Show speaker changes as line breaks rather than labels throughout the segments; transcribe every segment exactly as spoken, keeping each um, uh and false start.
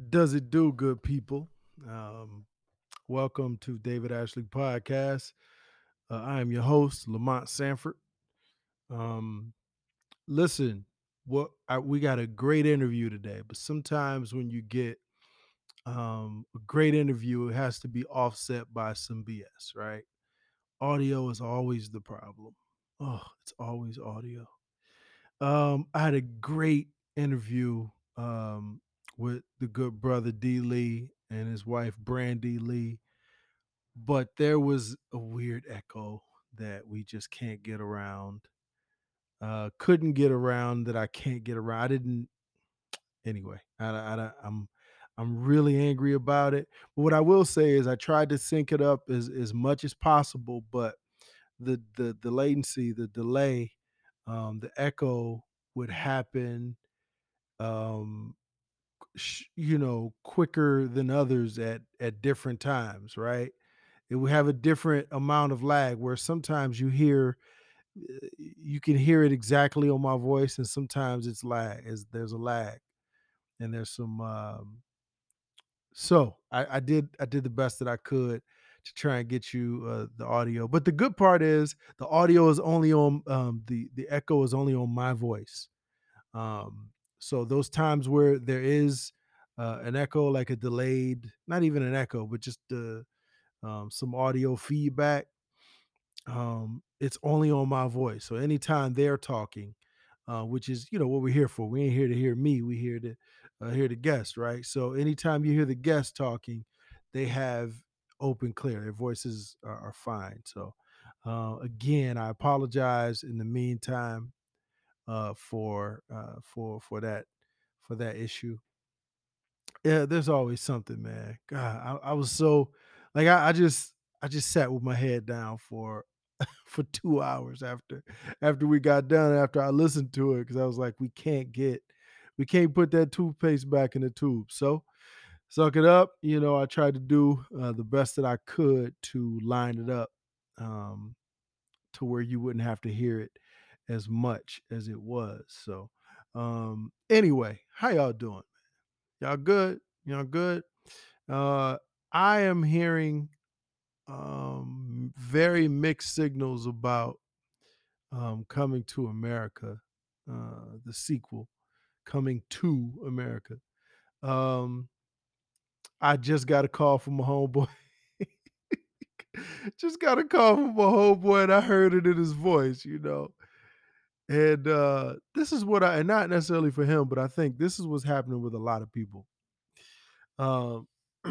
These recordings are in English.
What does it do, good people? Um, Welcome to David Ashley Podcast. Uh, I am your host, Lamont Sanford. Um, Listen, what I, we got a great interview today, but sometimes when you get um, a great interview, it has to be offset by some B S, right? Audio is always the problem. Oh, it's always audio. Um, I had a great interview um, with the good brother D. Lee and his wife Brandy Lee, but there was a weird echo that we just can't get around. Uh, couldn't get around that I can't get around. I didn't anyway. I, I, I'm I'm really angry about it. But what I will say is I tried to sync it up as as much as possible, but the the the latency, the delay, um, the echo would happen um sh- you know quicker than others at at different times, right? It would have a different amount of lag where sometimes you hear uh, you can hear it exactly on my voice, and sometimes it's lag is there's a lag, and there's some um so I, I did I did the best that I could to try and get you uh, the audio. But the good part is the audio is only on um the the echo is only on my voice. Um, so those times where there is uh, an echo, like a delayed, not even an echo, but just uh, um, some audio feedback, um, it's only on my voice. So anytime they're talking, uh, which is you know what we're here for. We ain't here to hear me. We here to uh, hear the guest, right? So anytime you hear the guest talking, they have open clear. Their voices are, are fine. So uh, again, I apologize in the meantime uh, for uh, for for that for that issue. Yeah, there's always something, man. God, I, I was so like I, I just I just sat with my head down for for two hours after after we got done after I listened to it because I was like, we can't get we can't put that toothpaste back in the tube. So suck it up. You know, I tried to do uh, the best that I could to line it up um, to where you wouldn't have to hear it as much as it was. So, um, anyway, how y'all doing? Y'all good? Y'all good? Uh, I am hearing um, very mixed signals about um, Coming to America, uh, the sequel, Coming to America. Um, I just got a call from a homeboy. Just got a call from a homeboy, and I heard it in his voice, you know. And uh, this is what I, and not necessarily for him, but I think this is what's happening with a lot of people. Um,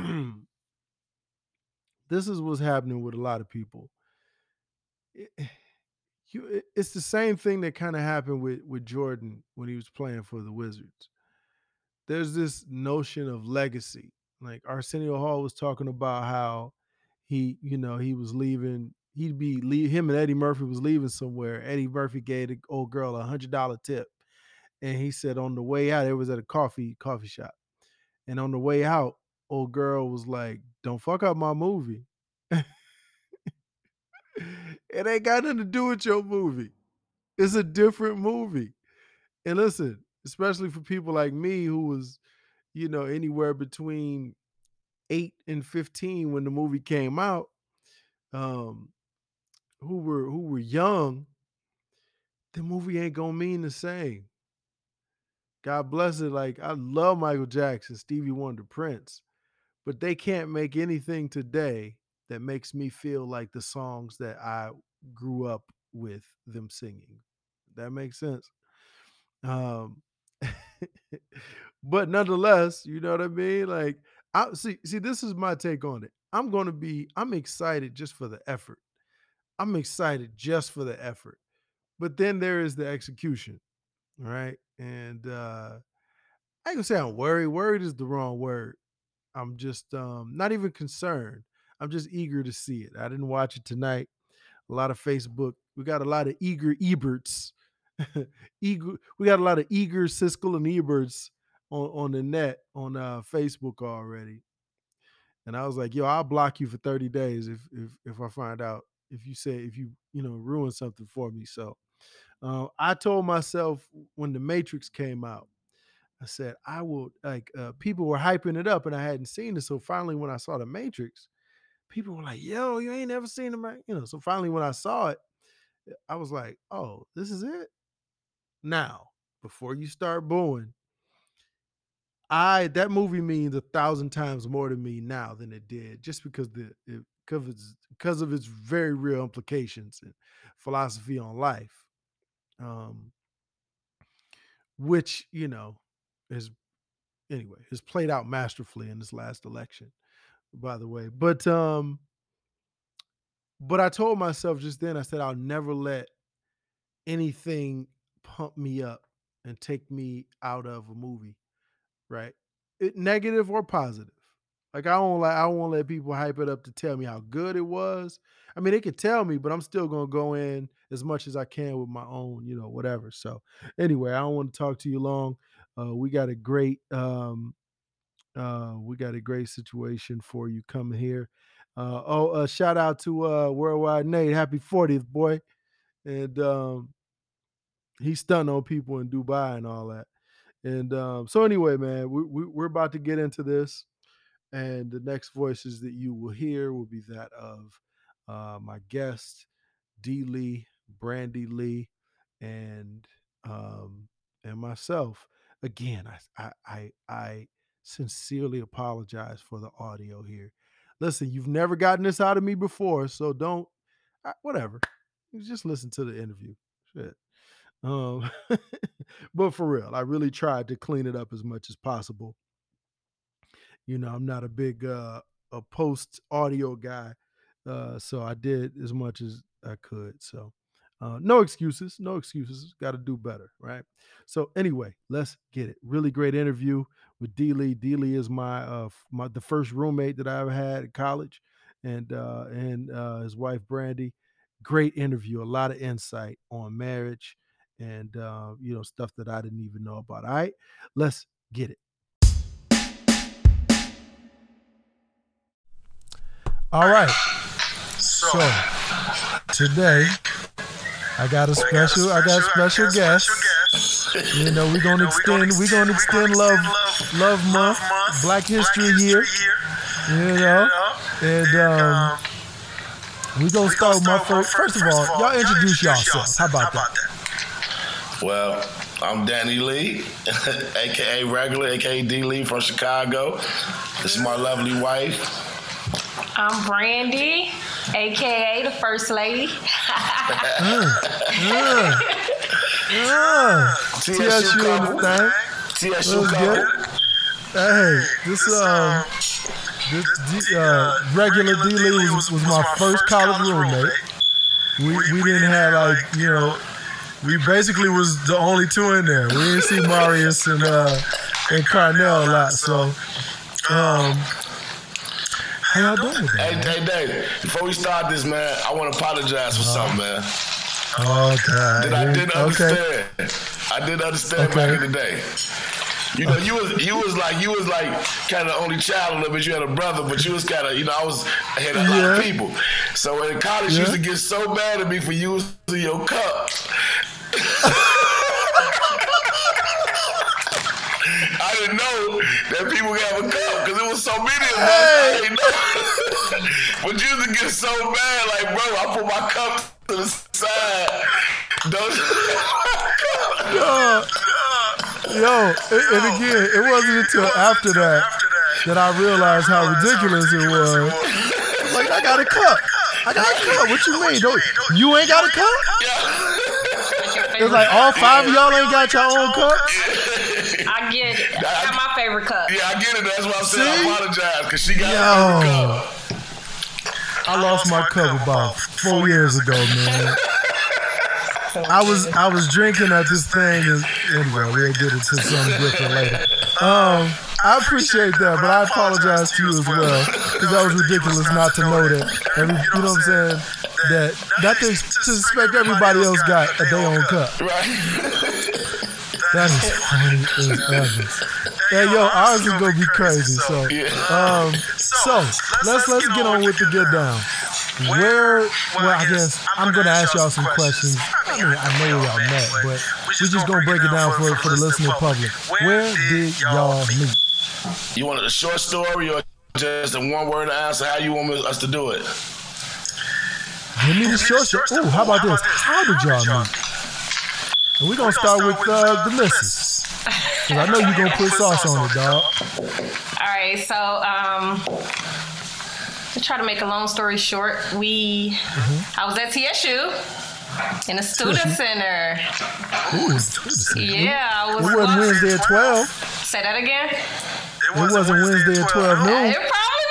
this is what's happening with a lot of people. It- you, it- it's the same thing that kind of happened with with Jordan when he was playing for the Wizards. There's this notion of legacy. Like Arsenio Hall was talking about how he, you know, he was leaving. He'd be leave, him and Eddie Murphy was leaving somewhere. Eddie Murphy gave the old girl a hundred dollar tip, and he said on the way out, it was at a coffee coffee shop, and on the way out, old girl was like, "Don't fuck up my movie." It ain't got nothing to do with your movie. It's a different movie. And listen, especially for people like me who was, you know, anywhere between eight and fifteen when the movie came out, um, who were who were young, the movie ain't gonna mean the same. God bless it. Like I love Michael Jackson, Stevie Wonder, Prince, but they can't make anything today that makes me feel like the songs that I grew up with them singing. That makes sense. Um, but nonetheless, you know what I mean? Like, I see, see, this is my take on it. I'm gonna be, I'm excited just for the effort. I'm excited just for the effort. But then there is the execution, right? And uh I ain't gonna say I'm worried. Worried is the wrong word. I'm just um not even concerned. I'm just eager to see it. I didn't watch it tonight. A lot of Facebook. We got a lot of eager Eberts. eager. We got a lot of eager Siskel and Eberts on, on the net on uh, Facebook already. And I was like, yo, I'll block you for thirty days if if if I find out if you say if you you know ruin something for me. So uh, I told myself when the Matrix came out, I said, I will, like, uh, people were hyping it up and I hadn't seen it. So finally, when I saw The Matrix, people were like, yo, you ain't never seen the, you know, so finally when I saw it, I was like, oh, this is it? Now, before you start booing, I that movie means a thousand times more to me now than it did, just because the it, because of its, because of its very real implications and philosophy on life, um, which you know is anyway is played out masterfully in this last election, by the way. But um, but I told myself just then, I said I'll never let anything pump me up and take me out of a movie, right? It, negative or positive. Like I don't like I won't let people hype it up to tell me how good it was. I mean, they can tell me, but I'm still gonna go in as much as I can with my own, you know, whatever. So anyway, I don't want to talk to you long. Uh, we got a great um, uh, we got a great situation for you coming here. Uh, oh, uh, shout out to uh, Worldwide Nate. Happy fortieth, boy. And um, he's stunting on people in Dubai and all that. And um, so anyway, man, we, we, we're about to get into this. And the next voices that you will hear will be that of uh, my guest, D. Lee, Brandy Lee, and um, and myself. Again, I, I I I sincerely apologize for the audio here. Listen, you've never gotten this out of me before, so don't I, whatever. You just listen to the interview. Shit. Um, but for real, I really tried to clean it up as much as possible. You know, I'm not a big uh, a post audio guy, uh, so I did as much as I could. So, uh, no excuses, no excuses. Got to do better, right? So, anyway, let's get it. Really great interview with D. Lee. D. Lee is my uh, my the first roommate that I ever had at college, and uh, and uh, his wife Brandy. Great interview. A lot of insight on marriage and uh, you know stuff that I didn't even know about. All right, let's get it. All right. So today I got a special I got a special guest. You know, we're gonna extend we're gonna extend love love month, Black History Year. You know. And um we're gonna start with my first first of all, y'all introduce yourselves. How about that?
Well, I'm Danny Lee, aka Regular, aka D Lee from Chicago. This is my lovely wife.
I'm Brandy, a k a the First Lady.
uh, uh, uh. T S U in the thing.
T S U couple.
Hey, this um, this uh, Regular D Lee was, was my first college roommate. We we didn't have like you know, we basically was the only two in there. We didn't see Marius and uh and Carnell a lot. So um. How y'all doing today?
Hey, hey, Dave, before we start this, man, I want to apologize for uh, something, man.
Oh, God.
That I didn't understand.
Okay.
I didn't understand
okay.
back in the day. You know, you was you was like you was like kind of the only child a little bit. You had a brother, but you was kind of you know I was I had a lot yeah. of people. So in college, yeah. you used to get so mad at me for using your cup. I didn't know that people could have a cup because there was so many of us. Hey. I didn't know. But you used to get so mad, like, bro, I put my cup to the side. Don't
yo, yo, and again, it wasn't until after that that I realized how ridiculous it was. Like, I got a cup. I got a cup. What you mean? Don't, you ain't got a cup?
Yeah.
It's like all five of y'all ain't got your own cup?
I get it. I got my favorite cup.
Yeah, I get it. That's why I'm saying I apologize because she got
Yo.
her favorite cup.
I lost my cup about four years ago, man. I was I was drinking at this thing, and anyway, we'll get into something different later. Um, I appreciate that, but I apologize to you as well because that was ridiculous not to know that. Every, you know what I'm saying? That that to, to expect everybody else got a their own cup.
Right.
That is funny as ever. Hey, yo, ours is gonna be crazy. So, um, so let's let's get on with the get down. where, well, I guess I'm going to ask y'all some questions. I mean, I know y'all met, but we're just going to break it down for, for the listening public. Where did y'all meet?
You want a short story or just a one-word answer? How you want us to do it?
Give me the short story. Ooh, how about this? How did y'all meet? And we're going to start with uh, the missus. Because I know you're going to put sauce on it, dog.
All right, so um, to try to make a long story short, we, mm-hmm. I was at T S U in the student T S U? Center.
Ooh, student center.
Yeah, I was.
It wasn't Wednesday at twelve.
Say that again.
It wasn't, it wasn't Wednesday at twelve noon.
It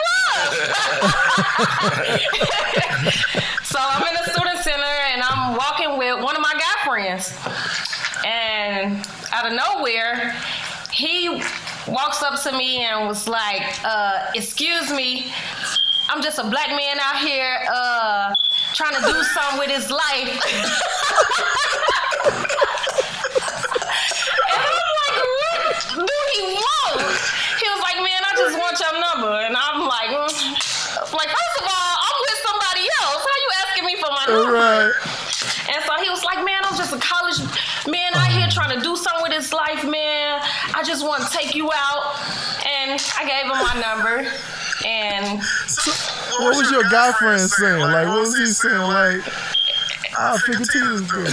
probably was. So I'm in the student center and I'm walking with one of my guy friends. And out of nowhere, he walks up to me and was like, uh, excuse me, I'm just a black man out here uh, trying to do something with his life. And I'm like, what do he want? He was like, man, I just want your number. And I'm like, mm. like, first of all, I'm with somebody else. How you asking me for my number?
Right.
And so he was like, man, I'm just a college man out here trying to do something with his life, man. I just want to take you out. And I gave him my number. And
so, what was your guy friend saying? Like, what was he saying? Like, I figured he was good.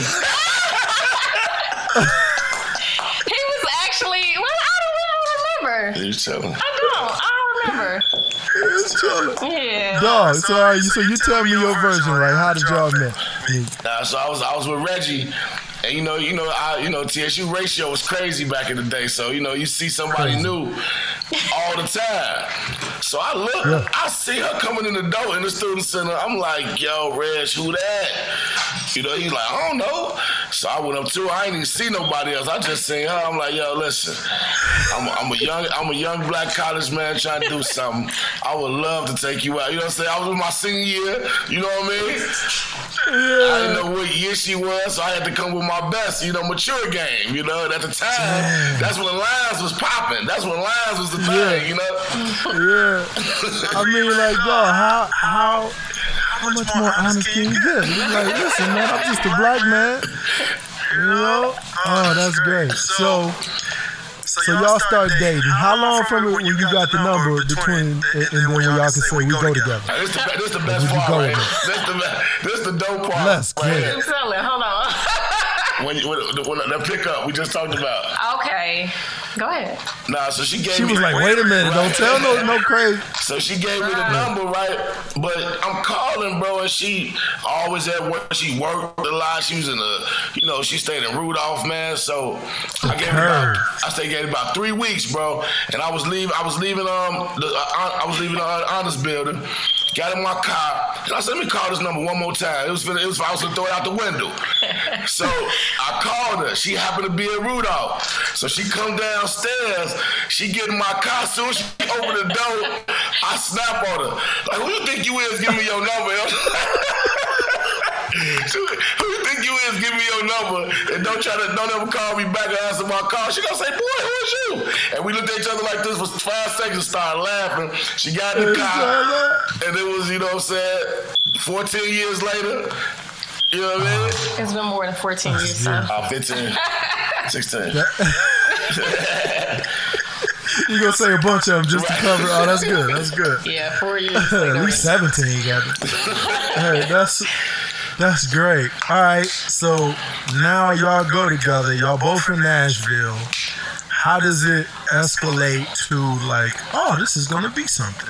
He was actually, well, I don't really remember.
He was chilling.
I don't. I don't remember.
He was chilling.
Yeah.
Dog. So, all right, so you tell me your version, right? How did y'all meet?
Nah, so I was I was with Reggie. And you know, you know, I, you know, T S U ratio was crazy back in the day. So you know, you see somebody crazy. New all the time. So I look, yeah. I see her coming in the door in the student center. I'm like, yo, Reg, who that? You know, he's like, I don't know. So I went up to her. I ain't even see nobody else. I just seen her. I'm like, yo, listen, I'm, I'm a young, I'm a young black college man trying to do something. I would love to take you out. You know what I'm saying? I was in my senior year. You know what I mean? Yeah. I didn't know what year she was, so I had to come with my best, you know, mature game. You know, and at the time, yeah. that's when lines was popping. That's when lines was the thing. Yeah. You know?
Yeah. I mean, like, yo, how how how much more honest can you get? You're like, listen, man, I'm just a black man. You know? Oh, that's great. So, so y'all start dating. How long from it when you got the number between and then when y'all can say we go together?
This the, this the best part, right? This the this the dope part.
Let's get it.
Hold on.
When, when, when the pickup we just talked about.
Okay. Go ahead.
Nah, so she gave
she
me.
She was like, wait a minute, right? Don't tell no no crazy.
So she gave me the number, right? But I'm calling, bro, and she always at work. She worked a lot. She was in the, you know, she stayed in Rudolph, man. So I gave her about, I stayed gave about three weeks, bro. And I was leaving, I was leaving, um, the, uh, I was leaving the uh, honors building. Got in my car, and I said, let me call this number one more time. It was, it was I was gonna throw it out the window. So I called her. She happened to be in Rudolph. So she come downstairs. She get in my car. Soon as she opened the door, I snap on her. Like, who you think you is? Give me your number. Who you think you is? Give me your number, and don't try to don't ever call me back and answer my call. She gonna say, boy, who is you? And we looked at each other like this for five seconds and started laughing. She got in the car, and it was, you know what I'm saying, fourteen years later. You know what I mean?
It's been more than fourteen years, son.
Uh, fifteen, sixteen.
You gonna say a bunch of them just to cover? Oh, that's good. That's good.
Yeah, four years. At
least seventeen, got it. Hey, that's that's great. All right, so now y'all go together. Y'all both in Nashville. How does it escalate to like, oh, this is gonna be something?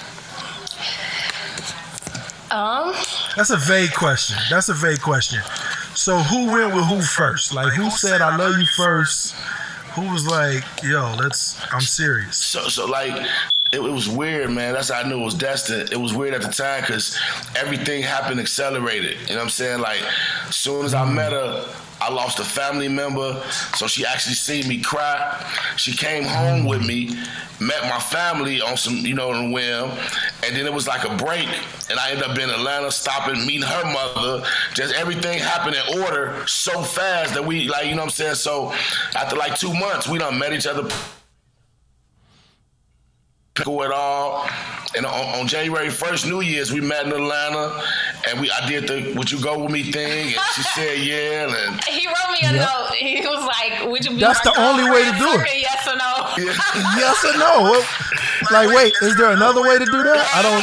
Um,
that's a vague question. That's a vague question. So who went with who first? Like, who said I love you first? Who was like, yo, let's, I'm serious.
So, so like, it, it was weird, man. That's how I knew it was destined. It was weird at the time because everything happened accelerated. You know what I'm saying? Like, as soon as I met her, I lost a family member, so she actually seen me cry. She came home with me, met my family on some, you know, on a whim, and then it was like a break, and I ended up in Atlanta, stopping, meeting her mother. Just everything happened in order so fast that we, like, you know what I'm saying? So after like two months, we done met each other pickle it all. And on, on January first, New Year's, we met in Atlanta, and we I did the "Would you go with me" thing, and she said yeah. And
he wrote me a yep. note. He was like, "Would you be
That's
my
the only way to do it.
Yes or no?
Yeah.
Yes or no? Well, like, wait, is there another way to do that? I don't.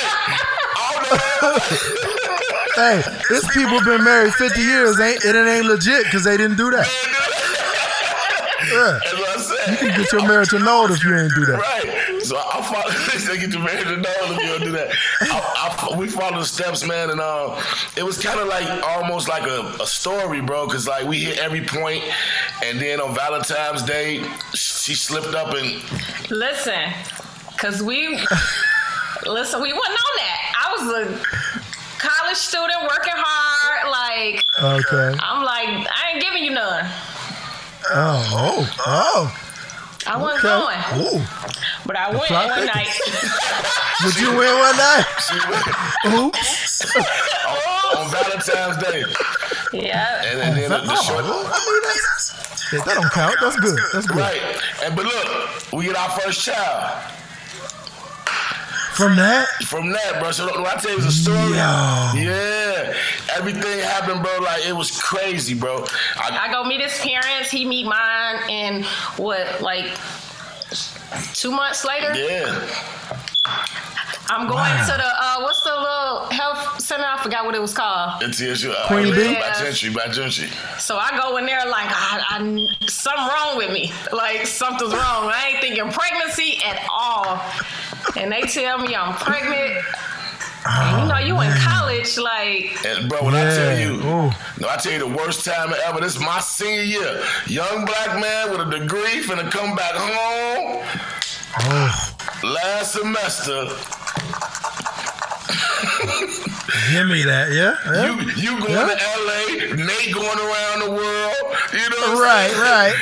Hey, this people been married fifty years, ain't it? It ain't legit because they didn't do that. Yeah.
That's what I said.
You can get your marriage annulled if you ain't do that.
Right. So I follow. They get your marriage annulled if you don't do that. I, I, we followed the steps, man, and uh, it was kind of like almost like a, a story, bro. Cause like we hit every point, and then on Valentine's Day, she slipped up and
listen, cause we listen, we wasn't on that. I was a college student working hard, like
okay.
I'm like, I ain't giving you none.
Oh, oh, oh.
I wasn't
okay.
going.
Ooh.
But I went one night.
Would you win one night? Oops.
on, on Valentine's Day.
Yeah.
And, and then the, the short.
Oh, I mean, that's, yeah, that don't count. That's good. That's good.
Right. And but look, we get our first child.
From that?
From that, bro. So when I tell you the story,
Yo.
yeah, everything happened, bro. Like it was crazy, bro.
I, I go meet his parents. He meet mine, and what, like two months later?
Yeah.
I'm going wow. to the uh, what's the little health center? I forgot what it was called.
It's uh,
Queen Bee.
By Gentry, by Gentry.
So I go in there like I, I, something wrong with me. Like something's wrong. I ain't thinking pregnancy at all. And they tell me I'm pregnant. Oh, and you know, you man. in college, like.
And bro, when yeah. I tell you,
Ooh.
no, I tell you the worst time ever. This is my senior year. Young black man with a degree finna come back home.
Oh.
Last semester.
Give me that, yeah. yeah.
You you going yeah. to L A, Nate going around the world. You know. What
right, right.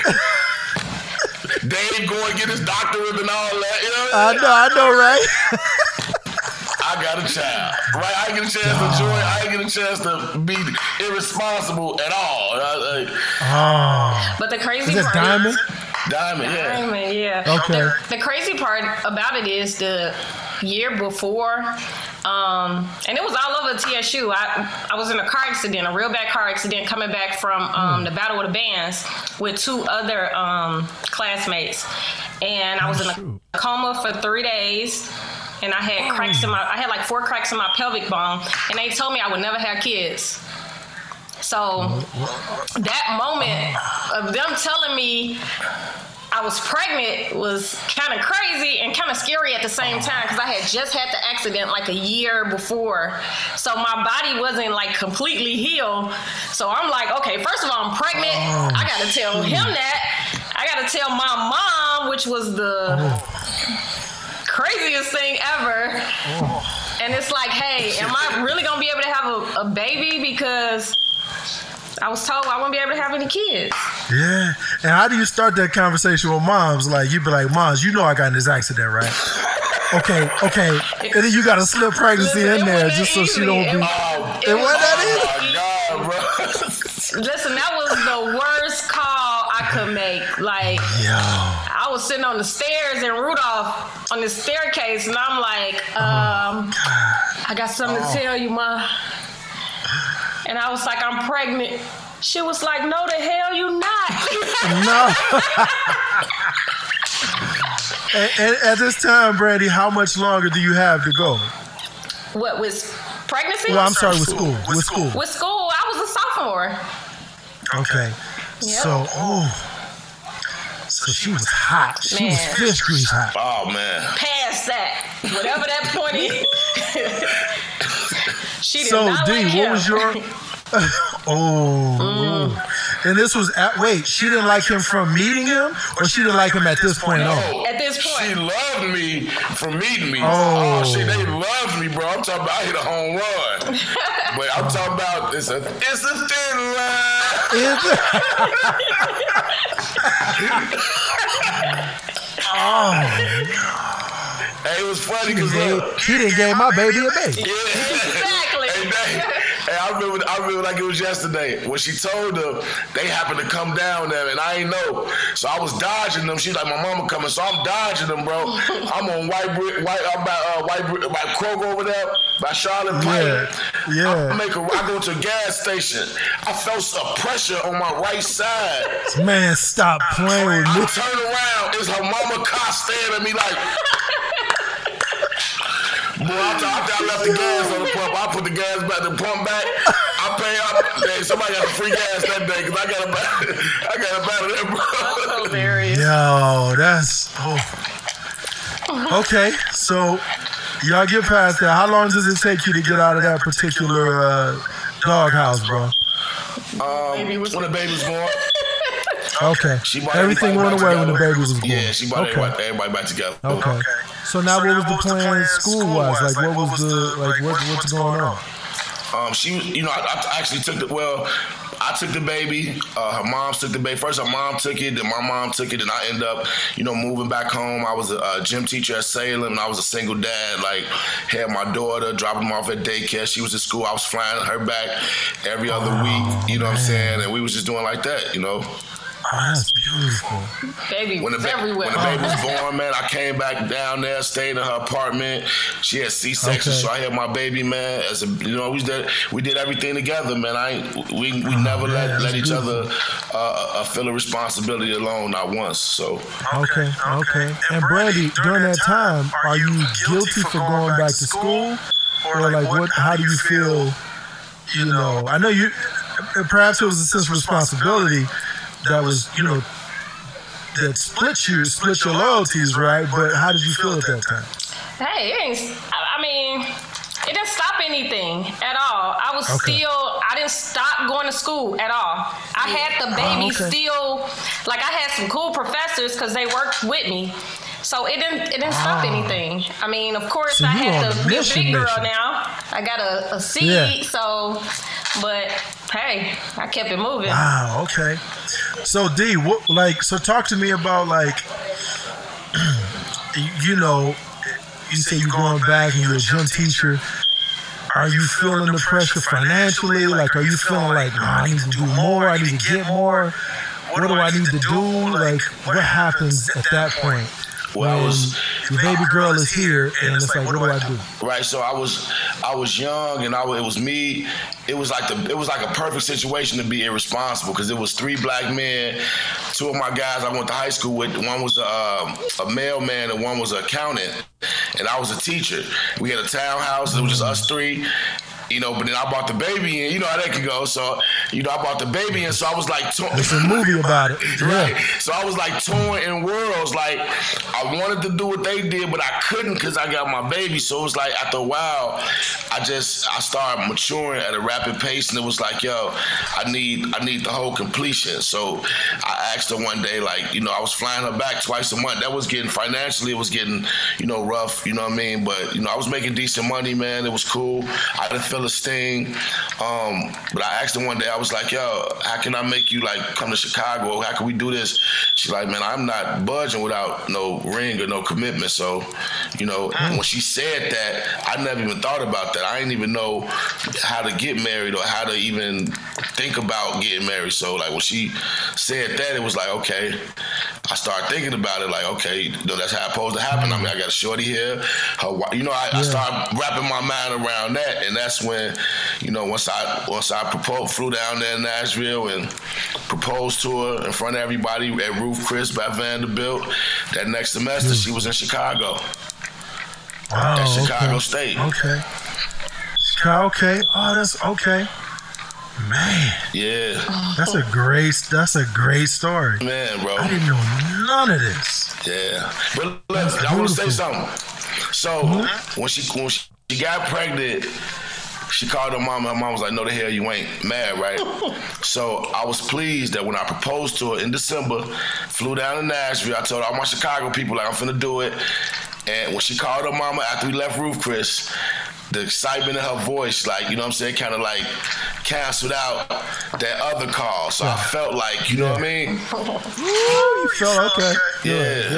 Dave going to get his doctorate and all that. You know.
I know, I know, right.
I got a child, right? I get a chance oh. to join. I get a chance to be irresponsible at all. I, I,
oh.
But the crazy
is it
part
Diamond?
is,
Diamond, yeah.
Diamond, yeah.
Okay.
The, the crazy part about it is the year before, um, and it was all over T S U. I I was in a car accident, a real bad car accident, coming back from um, mm. the Battle of the Bands with two other um, classmates, and I was oh, in a shoot. coma for three days. And I had cracks in my, I had like four cracks in my pelvic bone, and they told me I would never have kids. So that moment of them telling me I was pregnant was kind of crazy and kind of scary at the same time, because I had just had the accident like a year before. So my body wasn't like completely healed. So I'm like, okay, first of all, I'm pregnant. Oh, I got to tell him that. I got to tell my mom, which was the... Oh. craziest thing ever. Oh. And it's like, hey, am I really gonna be able to have a, a baby? Because I was told I wouldn't be able to have any kids.
Yeah. And how do you start that conversation with moms? Like, you be like, moms, you know I got in this accident, right? Okay, okay. And then you got to slip pregnancy Listen, in there just so she don't be.
Oh,
it wasn't that
easy. Oh my God, bro.
Listen, that was the worst call I could make. Like,
Yo.
I was sitting on the stairs in Rudolph on the staircase, and I'm like, um, oh, I got something oh. to tell you, Ma. And I was like, I'm pregnant. She was like, no, the hell you not.
No. and, and at this time, Brandy, how much longer do you have to go?
What, with pregnancy?
Well, I'm sorry, with school.
With,
with school.
With school, I was a sophomore.
Okay. Yep. So, oh. So she was hot. She man. was fish grease hot.
Oh, man.
Past that. Whatever that point is. She did
so,
not
D,
like
what
him.
was your... oh. Mm. And this was at... Wait, she didn't like him from meeting him? Or she didn't like him at this point
no,
on?
At this point.
She loved me from meeting me.
Oh.
oh shit, they loved me, bro. I'm talking about I hit a home run. But I'm talking about it's a, it's a thin line.
It's a... oh.
Hey, it was funny because
he, he didn't give my baby a baby.
Yeah.
Exactly.
Hey, Hey, I remember, I remember like it was yesterday when she told them they happened to come down there and I ain't know. So I was dodging them. She's like, my mama coming, so I'm dodging them, bro. I'm on White Brick, White, I'm by uh, White Brick, by Kroger over there, by Charlotte Pike.
Yeah, yeah.
I make a, I go to a gas station. I felt some pressure on my right side.
Man, stop playing with me.
I turn around, it's her mama car staring at me like. Boy, after, after I left the gas on the pump, I put the gas back, the pump back. I pay up. Hey, somebody got free gas that day because I got a battle. I got a battle there, bro.
That's hilarious.
Yo, that's oh. Okay. So y'all get past that. How long does it take you to get out of that particular uh, doghouse, bro?
Um, when the baby was born.
Okay. Everything went away when the baby was born.
Yeah, she brought okay. everybody, everybody back together.
Okay. okay. So now, so what was the plan school-wise? Like, what was the like? What, what's going on?
Um, she, you know, I, I actually took the well. I took the baby. Uh, her mom took the baby. First, her mom took it. Then my mom took it. And I ended up, you know, moving back home. I was a, a gym teacher at Salem, and I was a single dad. Like, had my daughter, dropping them off at daycare. She was at school. I was flying her back every other oh, week. You know man. what I'm saying? And we was just doing like that. You know.
Oh, that's beautiful.
Baby
when the,
ba- everywhere.
When the baby was born, man, I came back down there, stayed in her apartment. She had C-section, okay. so I had my baby, man. As a, you know, we did we did everything together, man. I ain't, we we oh, never man, let let each beautiful. other uh, uh, feel a responsibility alone, not once. So
okay, okay. And Brandy, during that time, are you guilty for going back to school, or like what? How do you feel? You know, I know you. Perhaps it was a sense of responsibility. That was, you know, that split you, split your loyalties, right? But how did you feel at that time?
Hey, it ain't, I mean, it didn't stop anything at all. I was okay. still, I didn't stop going to school at all. I had the baby oh, okay. still, like I had some cool professors because they worked with me. So it didn't it didn't stop oh. anything. I mean, of course, so I had to be a big girl mission. now. I got a, a seat, yeah. so, but hey, I kept it moving.
Wow, okay. So D, what, like, so talk to me about like, you know, you say you're going back and you're a gym teacher. Are you feeling the pressure financially? Like, are you feeling like, oh, I need to do more, I need to get more? What do I need to do? Like, what happens at that point? Well, I was, your baby girl is here, and it's like, what do I do?
Right. So I was, I was young, and I it was me. It was like the, it was like a perfect situation to be irresponsible because it was three black men. Two of my guys I went to high school with. One was a, a mailman, and one was an accountant, and I was a teacher. We had a townhouse. It was just us three. You know, but then I bought the baby in. You know how that could go. So, you know, I bought the baby in. So I was like, torn.
There's a movie about it.
Right.
Yeah.
So I was like torn in worlds. Like, I wanted to do what they did, but I couldn't because I got my baby. So it was like, after a while, I just, I started maturing at a rapid pace. And it was like, yo, I need, I need the whole completion. So I asked her one day, like, you know, I was flying her back twice a month. That was getting, financially, it was getting, you know, rough. You know what I mean? But, you know, I was making decent money, man. It was cool. I didn't feel a sting. Um, but I asked her one day, I was like, yo, how can I make you like come to Chicago? How can we do this? She's like, man, I'm not budging without no ring or no commitment. So, you know, mm. when she said that, I never even thought about that. I didn't even know how to get married or how to even think about getting married. So like when she said that, it was like, okay, I started thinking about it like, okay, you know, that's how it's supposed to happen. I mean, I got a shorty here. Her, you know, I, yeah. I started wrapping my mind around that. And that's when, you know, once I once I proposed, flew down there in Nashville and proposed to her in front of everybody at Ruth Chris by Vanderbilt. That next semester, mm. she was in Chicago.
Wow,
at Chicago
okay.
State.
Okay. Chicago, okay. Oh, that's okay. Man.
Yeah.
That's a great, that's a great story.
Man, bro.
I didn't know none of this.
Yeah. But let's, I want to say something. So, mm-hmm. when she when she got pregnant, she called her mom, and her mom was like, no, the hell you ain't. Mad, right? So I was pleased that when I proposed to her in December, flew down to Nashville, I told all my Chicago people, like, I'm finna do it. And when she called her mama after we left Ruth Chris, the excitement in her voice, like, you know what I'm saying, kind of like canceled out that other call. So yeah. I felt like, you know
yeah.
what I mean?
Ooh, you felt okay.
Yeah.
yeah.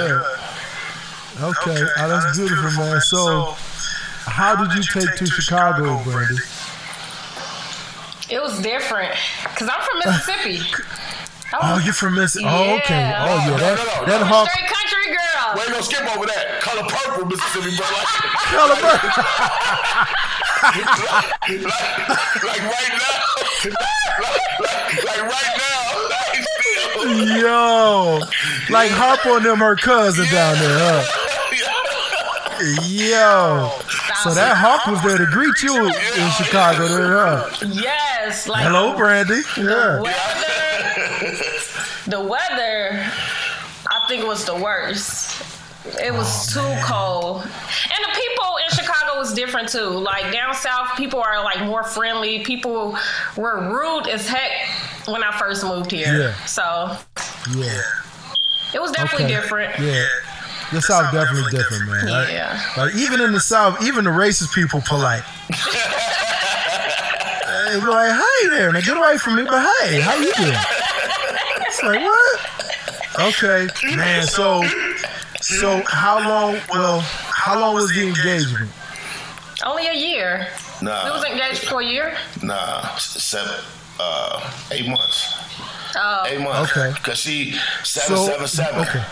yeah. Okay. okay. Oh, that's beautiful, man. So, how did you take to Chicago, Brandy?
It was different because I'm from Mississippi.
Oh, you're from Mississippi. Oh, okay. Oh, yeah. That,
No, no, no,
that
no.
Hawk.
Straight country girl.
We ain't gonna skip over that. Color purple, Mississippi, bro. Like,
Color purple.
like, like, like right now. Like, like, like right now. Like still.
Yo. Like Harp on them, her cousin down there, huh? Yo. So that Hawk was there to greet you in Chicago there, huh?
Yes. Like,
Hello, Brandy. Yeah.
Weather, the weather, I think it was the worst. It was
Oh,
too cold. And the people in Chicago was different too. Like down south, people are like more friendly. People were rude as heck when I first moved here.
Yeah.
So
Yeah.
it was definitely
Okay.
different.
Yeah. The South definitely different, man. Like,
Yeah.
like even in the South, even the racist people polite. They be like, hey there, now get away from me, but hey, how you doing? It's like, what? Okay, man, so so how long well, how long was the engagement?
Only a year.
Nah.
We was engaged for a year.
Nah, seven, uh, eight months.
Oh.
Eight months.
Okay.
Cause she seven
So
seven seven.
okay.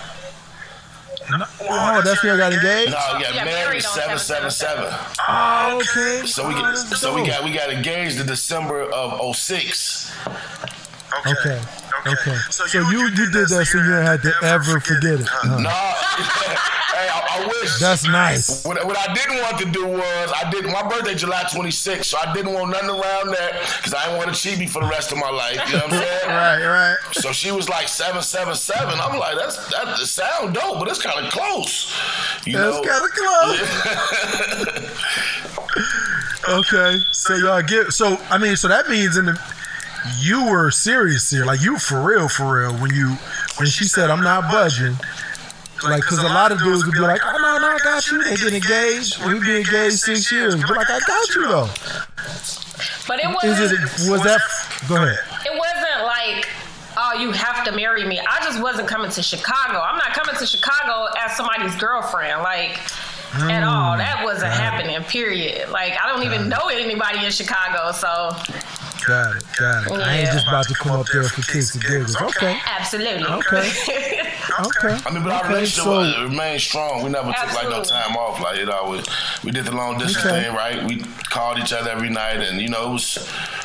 Oh, that's when I got engaged?
No, you got
Yeah,
married
married on
seven seven seven.
Oh, okay.
So we
Oh,
get,
that's
so we
dope.
got we got engaged in December of oh six.
Okay. Okay. So you you did that so you didn't have to ever forget it. Huh.
No, hey, I, I wish.
That's nice.
What, what I didn't want to do was I did my birthday July twenty-sixth, so I didn't want nothing around that because I didn't want to cheat me for the rest of my life. You know what I'm saying?
Right, right.
So she was like seven seven seven. I'm like, that's that it sound dope, but it's kind of close. You
That's
know?
kind of close. Okay, so y'all get so I mean, so that means in the you were serious here, like you for real, for real. When you when she said I'm not budging, like because a lot of dudes would be like, oh no, no, I got you. They get engaged. We be engaged six years, but like I got you though.
But it
Is
wasn't.
it was that? Go ahead.
It wasn't like, oh, you have to marry me. I just wasn't coming to Chicago. I'm not coming to Chicago as somebody's girlfriend, like, at all. That wasn't happening, period. Like, I don't even know anybody in Chicago, so.
Got it, got it. I ain't
Yeah.
just about to come up there for kicks and giggles. Okay,
Absolutely.
okay, okay.
I mean, but our
Okay,
relationship
so-
uh, remained strong. We never took like no
Absolutely.
time off. Like you know, we, we did the long distance
Okay.
thing, right? We called each other every night, and you know, it was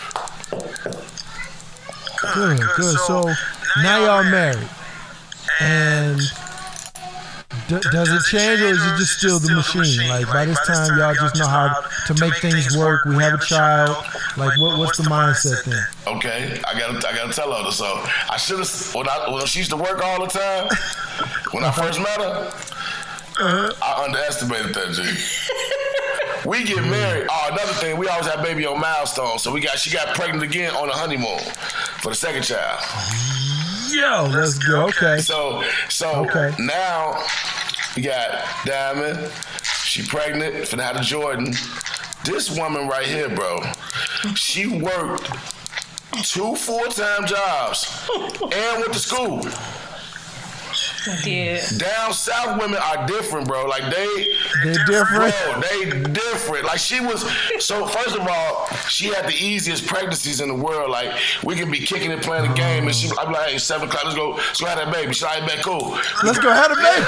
Good, good. So now y'all married, and d- does it change, or is it just still the machine? Like by this time, y'all just know how to make things work. We have a child. Like what? What's the mindset then?
okay. I gotta, I gotta tell her. So I should have when I when she used to work all the time. When I first met her, I underestimated that G. We get married. Oh, another thing, we always have baby on milestones. So we got she got pregnant again on the honeymoon for the second child.
Yo, let's go. Okay.
So so
Okay.
now we got Diamond. She pregnant, finna have a Jordan. This woman right here, bro, she worked two full-time jobs and went to school.
Yeah.
Down south women are different, bro. Like they
They're different.
Bro, they different. Like she was. So first of all, she had the easiest pregnancies in the world. Like we could be kicking and playing a game, and she, I'm like, hey, seven o'clock, let's go, let's go have that baby. She's like, bet cool.
Let's go have a baby.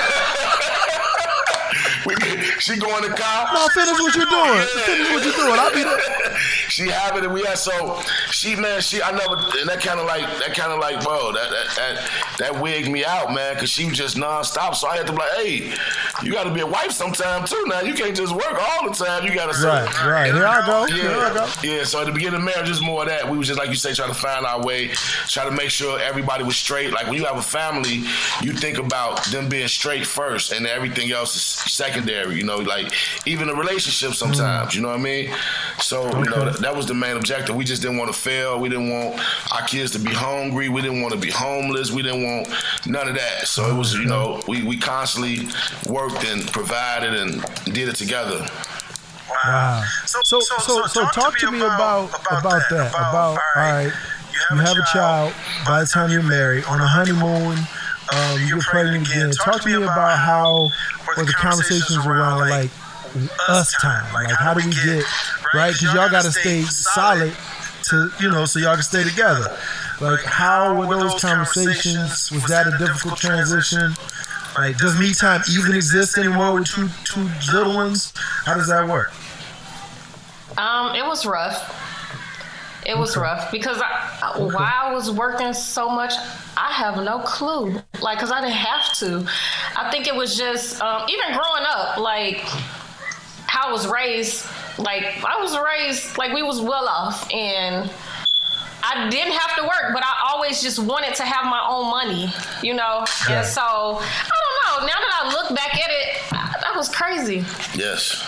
We, she go in the car.
No, finish what you're doing. Finish what you're doing. I'll be there.
She have it, and we had so she man, she I never and that kind of like that kind of like bro that that that that wigged me out, man, because she was just nonstop. So I had to be like, hey, you got to be a wife sometime too. Now you can't just work all the time. You got to
Right, right. Here I go.
Yeah,
Here I go.
yeah. So at the beginning of marriage, just more of that. We was just like you say, trying to find our way, try to make sure everybody was straight. Like when you have a family, you think about them being straight first, and everything else is secondary. You know, like even a relationship sometimes. You know what I mean? So you know that, that was the main objective. We just didn't want to fail. We didn't want our kids to be hungry. We didn't want to be homeless. We didn't want none of that. So it was, you know, we, we constantly worked and provided and did it together.
Wow. So, so, so, so talk to me about about that. About all right, you have a child. By the time you're married, on a honeymoon, um, you get pregnant again. Talk to me about how were the conversations around like us time. Like how do we get right? Because y'all got to stay solid
to, you know, so y'all can stay together. Like, how were those conversations? Was that a difficult transition? Like, does me time even exist anymore with two two little ones? How does that work?
Um, it was rough. It was okay. rough because I, okay. while I was working so much, I have no clue. Like, cause I didn't have to. I think it was just um, even growing up, like how I was raised. Like I was raised like we was well off, and I didn't have to work, but I always just wanted to have my own money, you know. Yeah. And so I don't know. Now that I look back at it, that was crazy.
Yes.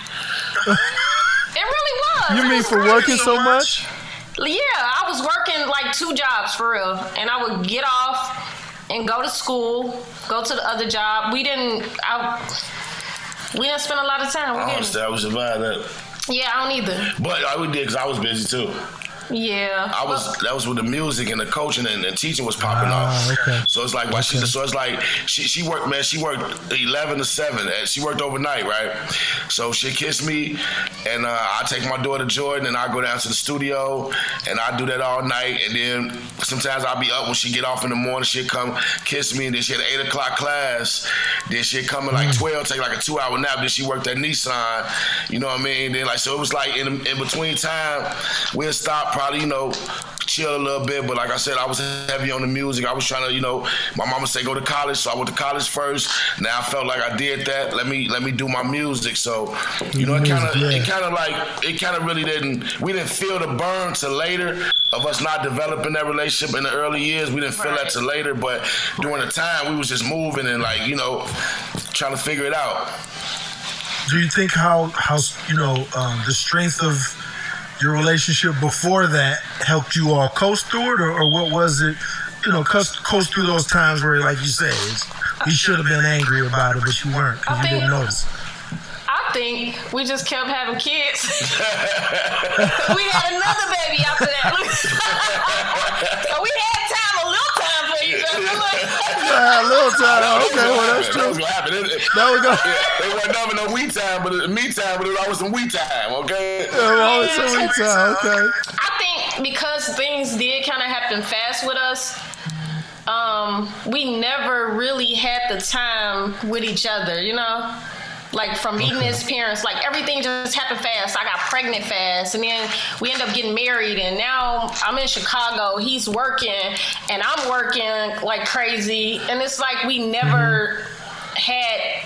It really was.
You
it
mean
was
for
crazy.
working so much?
Yeah, I was working like two jobs for real, and I would get off and go to school, go to the other job. We didn't, I, we didn't spend a lot of time. We
I don't
didn't.
understand. I was surviving that.
Yeah, I don't either.
But I would did because I was busy too.
Yeah,
I was. That was with the music and the coaching and, and teaching was popping
ah,
off.
Okay.
So it's like, why
okay.
she? So it's like she she worked, man. She worked eleven to seven. And she worked overnight, right? So she kissed me, and uh, I take my daughter Jordan, and I go down to the studio, and I do that all night. And then sometimes I'll be up when she get off in the morning. She'll come kiss me, and then she had an eight o'clock class. Then she'll come at like mm. twelve, take like a two hour nap. Then she worked at Nissan. You know what I mean? Then like so it was like in in between time we'll stop probably you know. chill a little bit, but like I said, I was heavy on the music. I was trying to, you know, my mama said go to college, so I went to college first. Now I felt like I did that. Let me let me do my music. So, you know, it kind of yeah. it kind of like it kind of really didn't. We didn't feel the burn till later of us not developing that relationship in the early years. We didn't feel right. that till later, but during the time we was just moving and like you know, trying to figure it out.
Do you think how how you know um, the strength of your relationship before that helped you all coast through it, or, or what was it, you know, coast, coast through those times where, like you said, you should have been angry about it, but you weren't because you didn't notice.
I think we just kept having kids. We had another baby after that. So we had time, a little time for each other.
Yeah, a little time. Okay, well, that's true.
That was gonna happen. It, it,
that was gonna...
it, it wasn't never no we time, but it, me time, but it was always some we time, okay?
Yeah, it was always some we time, okay.
I think because things did kind of happen fast with us, um, we never really had the time with each other, you know? Like from meeting his parents, like everything just happened fast. I got pregnant fast, and then we ended up getting married, and now I'm in Chicago. He's working, and I'm working like crazy, and it's like we never had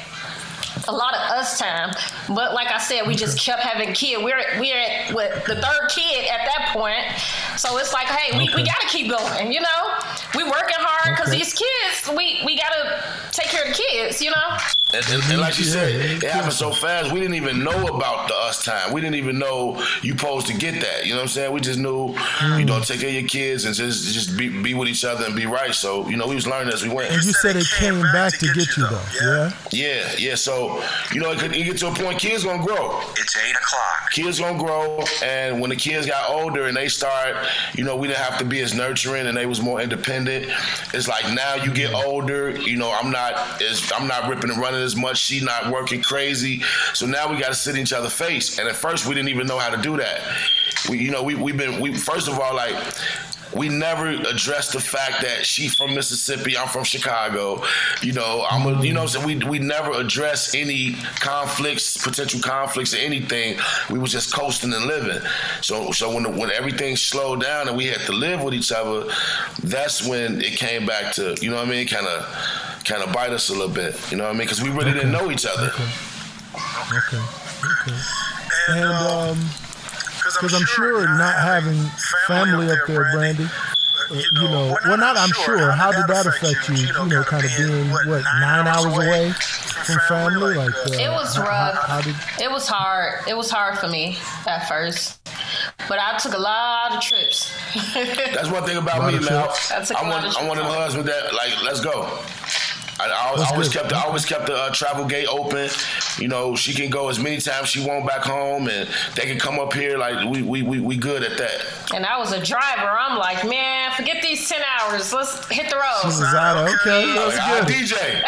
a lot of us time. But like I said, we just kept having kids. We're we're at what, the third kid at that point, so it's like, hey, we, we gotta keep going, you know. We working hard because okay. these kids, we we gotta take care of the kids, you know.
And, and, and like you said, it happened so fast, we didn't even know about the us time. We didn't even know you supposed to get that. You know what I'm saying? We just knew, mm. you know, take care of your kids and just just be, be with each other and be right. So, you know, we was learning as we went.
And you said it came back to get you, though, yeah?
Yeah, yeah. So, you know, it could it get to a point, kids gonna grow.
It's eight o'clock.
Kids gonna grow, and when the kids got older and they start, you know, we didn't have to be as nurturing and they was more independent. It's like now you get older, you know, I'm not as I'm not ripping and running as much. She not working crazy. So now we got to sit in each other's face. And at first we didn't even know how to do that. We, you know, we we've been we first of all like. We never addressed the fact that she from Mississippi, I'm from Chicago. You know, I'm a, you know, so we we never addressed any conflicts, potential conflicts or anything. We was just coasting and living. So so when the, when everything slowed down and we had to live with each other, that's when it came back to, you know what I mean, kind of kind of bite us a little bit. You know what I mean? Because we really okay. didn't know each other.
Okay. Okay. Okay. And um. Because I'm sure not having family up there, Brandy, uh, you know, well, not I'm sure. How did that affect you, you know, kind of being, what, nine hours away from family? Like, uh,
it was rough. How, how did... It was hard. It was hard for me at first. But I took a lot of trips.
That's one thing about me, Mel. I'm one, I'm one of the husbands that, like, let's go. I, I, I always kept the, I always kept the uh, travel gate open. You know, she can go as many times she want back home, and they can come up here. Like we we we, we good at that.
And I was a driver. I'm like, man, forget these ten hours. Let's hit the road.
She was out. Okay, that's
like,
good.
D J.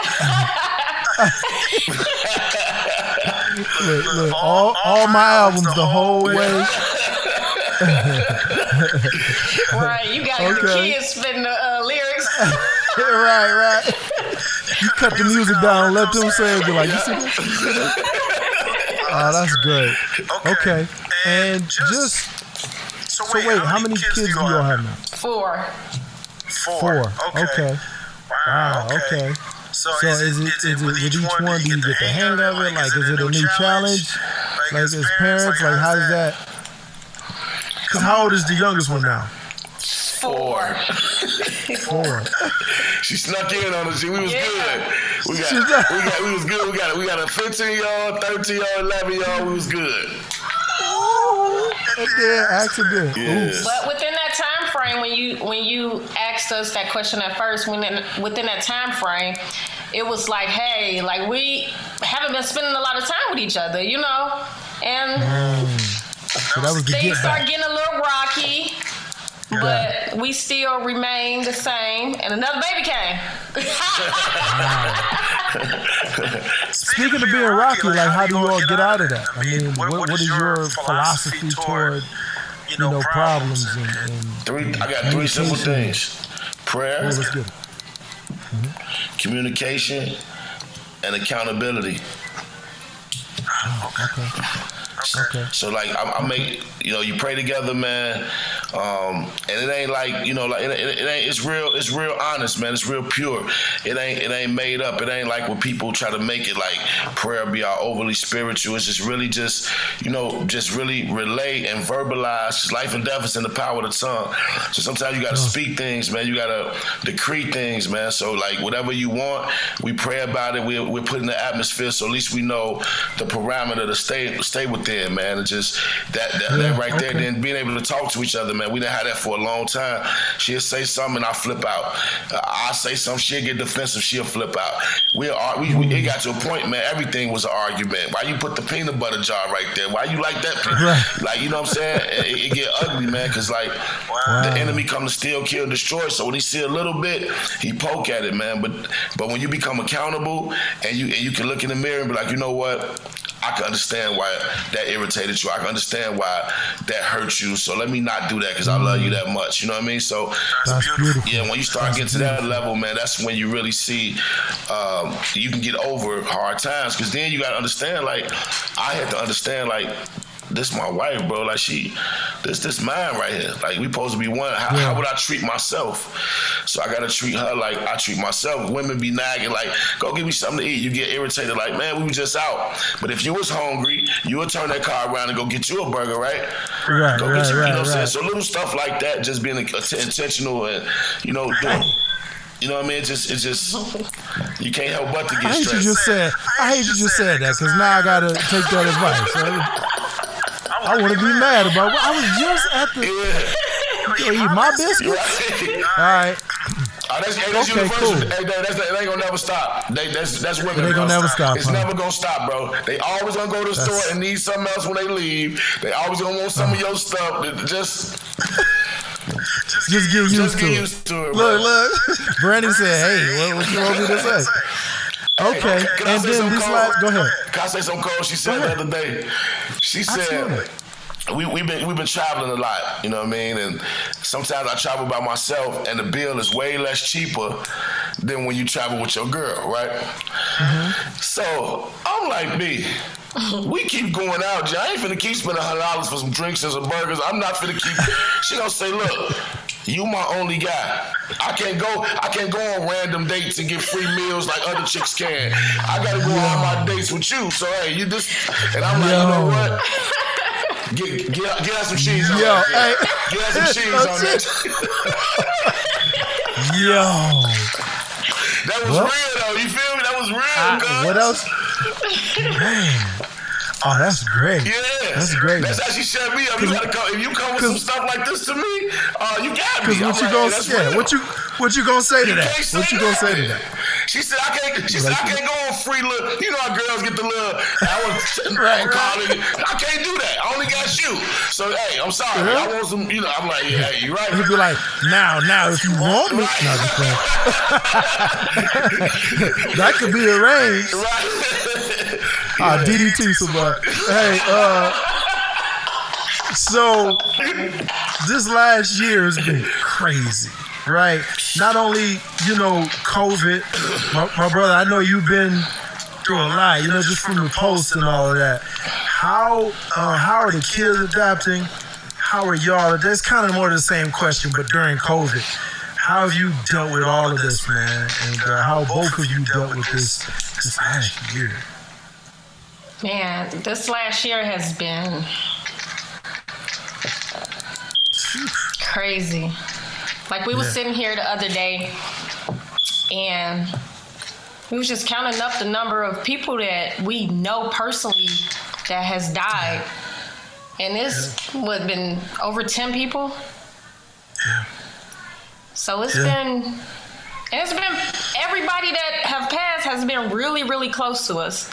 look, look, all all my albums the whole way.
Right, you got okay. the kids spitting the uh, lyrics.
Right, right. You cut the music down, let them say it, be like, you see this? Oh, that's great. Okay, and just, so wait, how many kids do you all have now?
Four.
Four, okay. Wow, okay. So is it, is it with each one, do you get the hang of it? Like, is it a new challenge? Like, as parents, like, how does that?
Because how old is the youngest one now?
Four.
Four.
She snuck in on us. We was yeah. good. We got, we got, we was good. We got, we got a fifteen year old, thirteen year old, eleven year old. We was good.
Oh, yeah, accident.
Yes.
But within that time frame, when you when you asked us that question at first, when in, within that time frame, it was like, hey, like we haven't been spending a lot of time with each other, you know, and
mm. so that was the
things
get back.
start getting a little rocky. But we still remain the same, and another baby came.
Speaking of being rocky, like how do you all get out of that? I mean, what, what is your philosophy toward, you know, problems and, and
three? I got three simple things: prayer,
oh, let's get it. Mm-hmm.
communication, and accountability.
Oh, okay. Okay.
So like I, I make, you know, you pray together, man, um, and it ain't like, you know, like it, it, it ain't. It's real. It's real honest, man. It's real pure. It ain't. It ain't made up. It ain't like when people try to make it like prayer be all overly spiritual. It's just really just, you know, just really relay and verbalize. Just life and death is in the power of the tongue. So sometimes you got to speak things, man. You got to decree things, man. So like whatever you want, we pray about it. We're we're putting the atmosphere, so at least we know the parameter to stay stay within. Man, it's just that that, yeah, that right okay. there. Then being able to talk to each other, man. We done had that for a long time. She'll say something, and I flip out. Uh, I say something, she'll get defensive. She'll flip out. We are. We, we it got to a point, man. Everything was an argument. Why you put the peanut butter jar right there? Why you like that? Right. Like you know what I'm saying? It, it get ugly, man. Cause like wow. the enemy come to steal, kill, destroy. So when he see a little bit, he poke at it, man. But but when you become accountable and you and you can look in the mirror and be like, you know what? I can understand why that irritated you. I can understand why that hurt you. So let me not do that because I love you that much. You know what I mean? So
that's beautiful.
Yeah, when you start
that's
getting to
beautiful.
that level, man, that's when you really see um, you can get over hard times. Because then you got to understand, like, I had to understand, like, this my wife, bro. Like she, this this mine right here. Like we supposed to be one. How, yeah. how would I treat myself? So I gotta treat her like I treat myself. Women be nagging like, go get me something to eat. You get irritated like, man, we were just out. But if you was hungry, you would turn that car around and go get you a burger, right?
Right,
go
right,
get you,
right,
you know what I'm
right.
saying? So little stuff like that, just being intentional and you know doing. You know what I mean? It just, it just, you can't help but to get
I hate
stressed.
you just said, I hate you just said that because now I gotta take that advice. Right? I want to be mad about it. I was just at the,
yeah.
you eat my biscuits?
Right.
All right.
Oh, that's, hey, that's
okay,
universal.
cool.
Hey, that's, that ain't gonna never stop. They, that's that's women.
They gonna never stop.
It's
huh?
never gonna stop, bro. They always gonna go to the
that's...
store and need something else when they leave. They always gonna want some uh. of your stuff. Just.
Just, just get used,
just
to,
get
it.
used to it.
Look, look. Brandon said, "Hey, what, what you want me to say?" Okay,
hey,
and then this last. Go ahead.
Can I say something cold? She said the other day. She said.
Absolutely.
We we've been we've been traveling a lot, you know what I mean, and sometimes I travel by myself, and the bill is way less cheaper than when you travel with your girl, right? Mm-hmm. So I'm like, B, we keep going out. I ain't finna keep spending a hundred dollars for some drinks and some burgers. I'm not finna keep. She gonna say, look, you my only guy. I can't go. I can't go on random dates and get free meals like other chicks can. I gotta go on my dates with you. So hey, you just and I'm like, Yo. you know what? Get, get, get us some cheese on
Yo,
that.
Hey,
get us some cheese on that.
Yo.
That was well, real, though. You feel me? That was real, uh,
What else? Man. Oh, that's great.
Yeah.
That's great.
That's how she shut me up. You gotta come, if you come with some stuff like this to me, uh, you got me.
What you,
like,
gonna,
hey,
yeah, what you what you gonna say to
you
that? What you gonna say to that?
She said I can't. She like, said I can't go on free little. You know how girls get the little. I was
right,
calling. Right. I can't do that. I only got you. So hey, I'm sorry. Really? I want some. You know, I'm like, yeah, hey, you right.
He'd be like, now, now, if you want me,
right.
no, just that could be arranged.
Right.
Ah, D D T somebody. Hey, uh,
So this last year has been crazy, right? Not only, you know, COVID, my, my brother, I know you've been through a lot, you know, just from the post and all of that. How uh, how are the kids adapting? How are y'all? That's kind of more the same question, but during COVID, how have you dealt with all of this, man? And uh, how both of you dealt with this this last year?
Man, this last year has been crazy. Like we yeah. were sitting here the other day, and we was just counting up the number of people that we know personally that has died. And it's yeah. what been over ten people.
Yeah.
So it's
yeah.
been, and it's been everybody that have passed has been really, really close to us.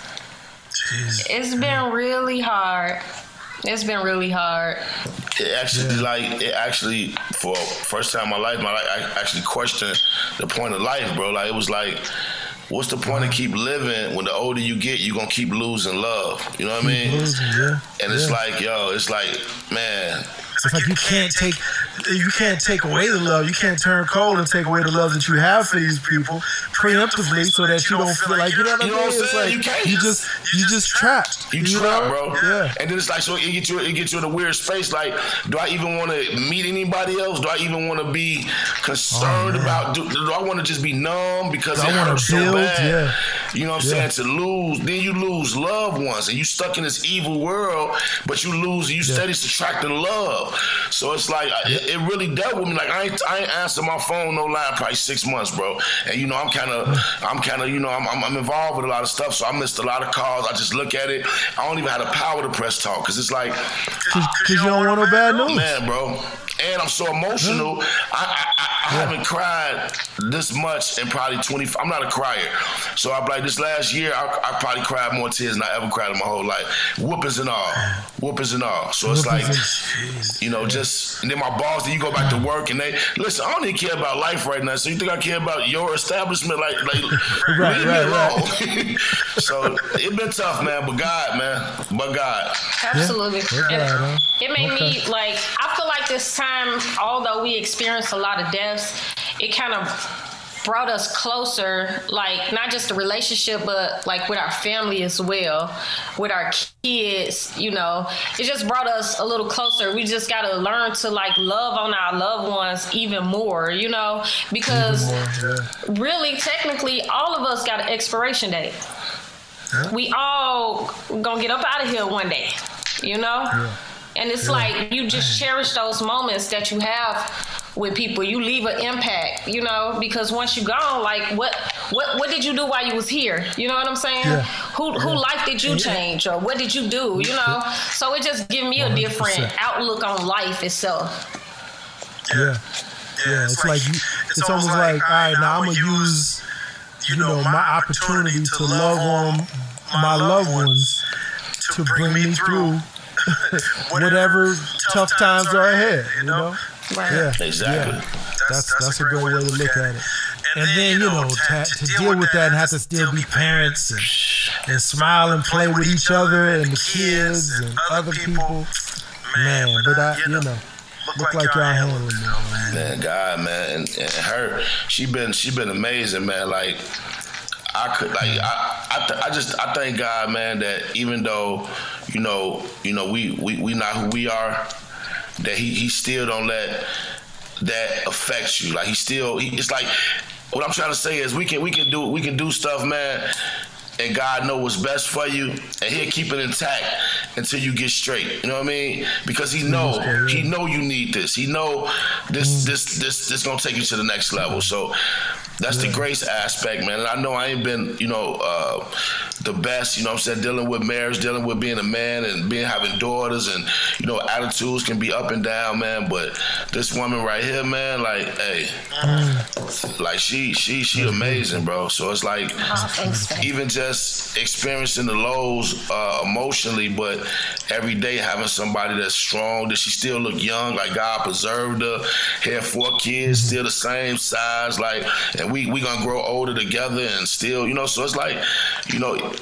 Jeez.
It's been yeah. really hard. It's been really hard.
It actually,
yeah.
like, it actually, for first time in my life, my life, I actually questioned the point of life, bro. Like, it was like, what's the point of keep living when the older you get, you're going to keep losing love? You know what I mean?
Losing, yeah.
And it's yeah. like, yo, it's like, man.
It's like you can't take you can't take away the love. You can't turn cold and take away the love that you have for these people preemptively so that you don't feel like, you know what I mean? It's like
you, can't.
you just you just trapped.
You,
you
trapped,
know?
bro.
Yeah.
And then it's like, so it gets you it gets you in a weird space. Like, do I even want to meet anybody else? Do I even want to be concerned oh, about? Do, do I want to just be numb because
do
it
I
hurts
build?
so bad?
Yeah.
You know what I'm
yeah.
saying? To lose, then you lose loved ones, and you stuck in this evil world. But you lose, you yeah. steady subtracting love. So it's like yeah. it, it really dealt with me. Like I ain't, I ain't answered my phone no line probably six months, bro. And you know I'm kind of, I'm kind of, you know, I'm, I'm, I'm involved with a lot of stuff. So I missed a lot of calls. I just look at it. I don't even have the power to press talk because it's like,
because you don't want no bad news,
man, bro. And I'm so emotional. Yeah. I, I, I
yeah.
haven't cried this much in probably twenty. I'm not a crier, so I'm like this last year. I, I probably cried more tears than I ever cried in my whole life. Whoopings and all, whoopings and all. So it's like, you know, just and then my boss. Then you go back to work and they listen. I don't even care about life right now. So you think I care about your establishment? Like, like
right,
leave
right,
me alone.
Right.
So it been tough, man. But God, man, but God.
Absolutely.
Yeah.
It, it made
okay.
me like. I feel like this time. Although we experienced a lot of deaths, it kind of brought us closer, like not just the relationship, but like with our family as well, with our kids, you know, it just brought us a little closer. We just got to learn to like love on our loved ones even more, you know, because more, yeah. really, technically, all of us got an expiration date. Yeah. We all gonna get up out of here one day, you know? Yeah. And it's yeah. like you just cherish those moments that you have with people. You leave an impact, you know, because once you gone, like what what what did you do while you was here? You know what I'm saying?
Yeah.
Who who
yeah.
life did you change or what did you do? You know? So it just give me a different one hundred percent outlook on life itself.
Yeah. Yeah. It's like you it's almost like, all right, now I'm gonna use, you know, my opportunity to love on my loved ones to bring me through whatever tough times are ahead, you know?
Right.
Yeah,
exactly.
Yeah. That's that's a great way to look at it. And then, you know, to, to deal with that and have to still be parents and, and smile and play with each other and the kids and other people. Man, but I, you know, look like y'all handling it, man.
Man, God, man, and, and her, she been she been amazing, man. Like. I could like I I, th- I just I thank God, man, that even though you know you know we we we not who we are, that he he still don't let that affect you. Like he still he, it's like what I'm trying to say is we can we can do we can do stuff, man, and God know what's best for you, and He'll keep it intact until you get straight. You know what I mean? Because He know He know you need this. He know this this this this gonna take you to the next level. So. That's yeah. the grace aspect, man. And I know I ain't been, you know, uh, the best, you know what I'm saying, dealing with marriage, dealing with being a man and being having daughters and, you know, attitudes can be up and down, man. But this woman right here, man, like, hey, mm. like she she she amazing, bro. So it's like
oh, thanks,
even just experiencing the lows uh, emotionally, but every day having somebody that's strong, that she still look young, like God preserved her, had four kids, still the same size, like, and we we gonna grow older together and still, you know, so it's like, you know,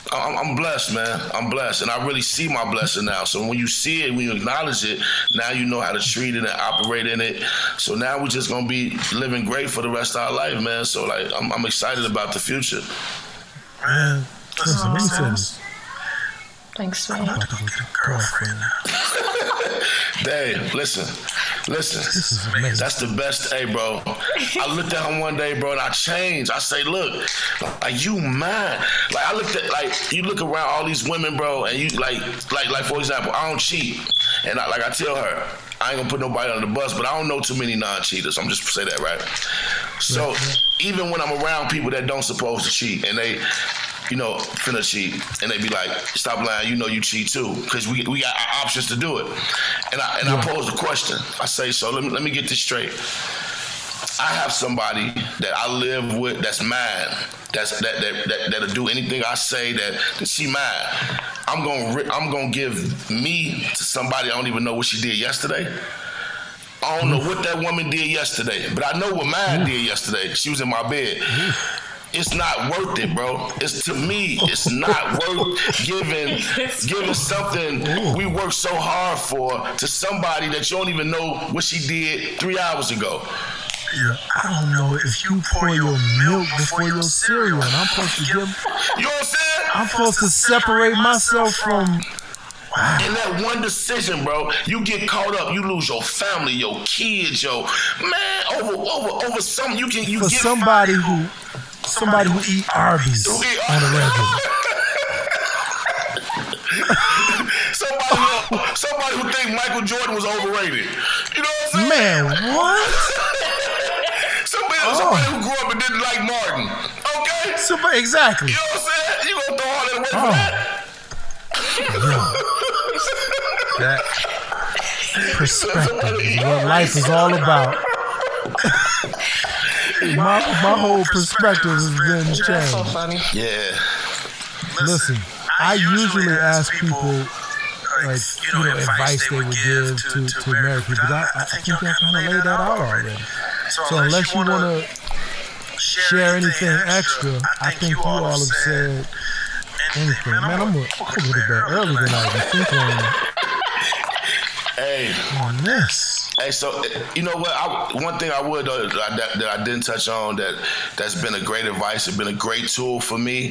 I'm, I'm blessed, man. I'm blessed, and I really see my blessing now. So when you see it, when you acknowledge it, now you know how to treat it and operate in it. So now we're just gonna be living great for the rest of our life, man. So like, I'm, I'm excited about the future.
Man, listen, let me say this.
Thanks,
I'm
man.
about to go get a girlfriend now.
Dave, listen, listen.
This is amazing.
That's the best. Hey, bro. I looked at him one day, bro, and I changed. I say, look, like you mine. Like I looked at, like you look around all these women, bro, and you like, like, like for example, I don't cheat, and I, like I tell her, I ain't gonna put nobody on the bus, but I don't know too many non-cheaters. I'm just say that right. So even when I'm around people that don't supposed to cheat, and they, you know, finna cheat, and they be like, stop lying, you know you cheat too, because we we got options to do it. And I and yeah. I pose the question. I say, so let me let me get this straight. I have somebody that I live with that's mine. That's that that that that'll do anything I say. That, that she mine. I'm gonna I'm gonna give me to somebody I don't even know what she did yesterday. I don't know what that woman did yesterday, but I know what mine did yesterday. She was in my bed. It's not worth it, bro. It's to me, it's not worth giving giving something we worked so hard for to somebody that you don't even know what she did three hours ago.
Yeah, I don't know if you pour your milk before your cereal, and I'm supposed to give.
You know what I'm saying?
I'm supposed to separate myself from. Wow.
In that one decision, bro, you get caught up. You lose your family, your kids, your man over over over something you can you
for
get
somebody who somebody who eat Arby's
who eat
on a regular.
somebody who, somebody who think Michael Jordan was overrated. You know what I'm saying?
Man, what?
somebody, oh. somebody who grew up and didn't like Martin. Okay?
Somebody, exactly.
You know what I'm saying? You gonna throw all that away oh. for that?
That perspective is what life is all about. my my whole perspective has been changed.
That's so funny.
Yeah.
Listen, I usually ask people like you know advice they would give to to married people, but I, I think I kind of laid that out already. So unless you want to share anything extra, I think you all have said anything. Man, I'm gonna go to bed early tonight and think on.
Hey,
on this.
Hey, so you know what? I, one thing I would uh, that, that I didn't touch on that that's been a great advice. It's been a great tool for me.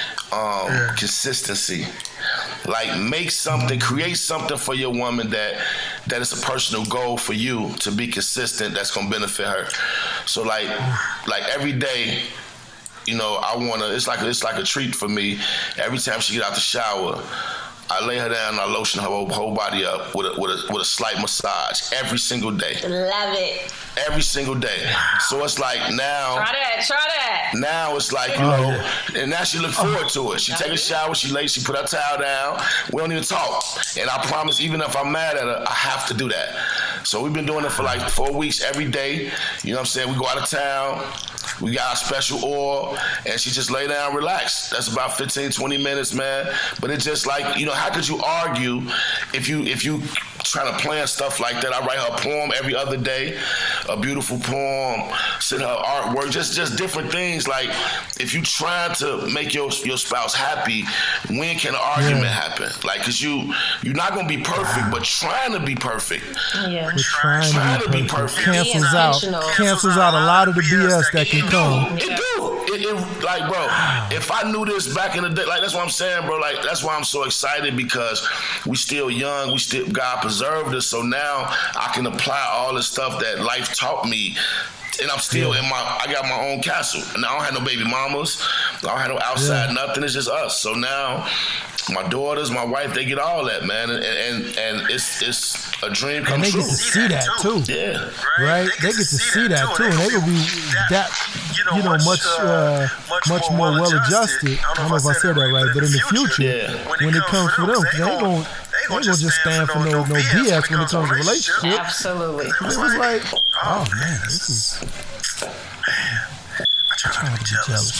Um, yeah. Consistency. Like make something, create something for your woman that that is a personal goal for you to be consistent. That's gonna benefit her. So like, like every day. You know, I wanna. It's like it's like a treat for me. Every time she get out the shower, I lay her down and I lotion her whole, whole body up with a, with a with a slight massage every single day.
Love it.
Every single day. So it's like now.
Try that. Try that.
Now it's like you
oh,
know,
yeah.
and now she look forward to it. She take a shower. She lays. She put her towel down. We don't even talk. And I promise, even if I'm mad at her, I have to do that. So we've been doing it for like four weeks every day. You know what I'm saying? We go out of town. We got our special oil, and she just lay down, relax. That's about fifteen, twenty minutes, man. But it's just like, you know, how could you argue if you if you trying to plan stuff like that? I write her a poem every other day, a beautiful poem, send her artwork, just just different things. Like, if you trying to make your your spouse happy, when can an argument yeah. happen? Like, cause you you're not gonna be perfect, but trying to be perfect.
Yeah,
We're trying,
trying
to be
perfect.
perfect. Cancels out, cancels out a lot of the B S that can come.
It do. It, it like, bro, if I knew this back in the day, like that's what I'm saying, bro. Like that's why I'm so excited, because we still young, we still God preserved us. So now I can apply all the stuff that life taught me. And I'm still yeah. in my, I got my own castle. And I don't have no baby mamas. I don't have no outside, yeah. nothing. It's just us. So now my daughters, my wife, they get all that, man. And and, and it's it's a dream come
true. And they
true.
get to see that too.
Yeah.
Right? They get to see that too. And they will be that, you know, much uh, much more well adjusted. I don't know if I said that right, but in the future,
yeah.
when it comes for them, they ain't going They ain't gonna just stand for no, no B S when it comes to relationship.
Absolutely.
It was like, oh man, this is. Man, I try not to be jealous.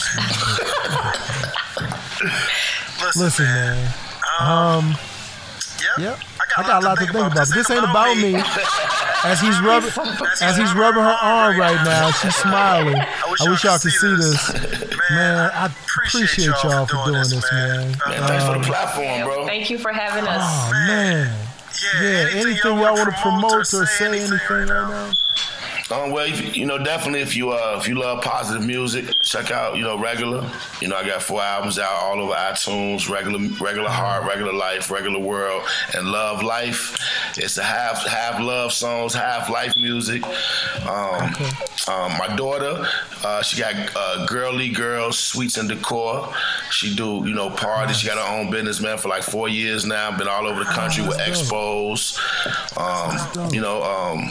Listen, man. Um,
yep. I
I got a lot to think about. But this ain't about me. As he's rubbing, as he's rubbing her arm right now, she's smiling. I wish y'all could see this. Man, I appreciate y'all for doing this, man.
Man, thanks for the platform, bro.
Thank you for having us.
Oh man. Yeah. Anything y'all want to promote or say anything right now?
Um, well, if, you know, definitely if you uh if you love positive music, check out you know Regular. You know, I got four albums out all over iTunes. Regular, Regular Heart, Regular Life, Regular World, and Love Life. It's a half half love songs, half life music. Um,
okay.
um my daughter, uh, she got uh, Girly Girls, Sweets and Decor. She do you know parties. Nice. She got her own business, man, for like four years now. Been all over the country oh, with dope. expos. Um, you know. Um,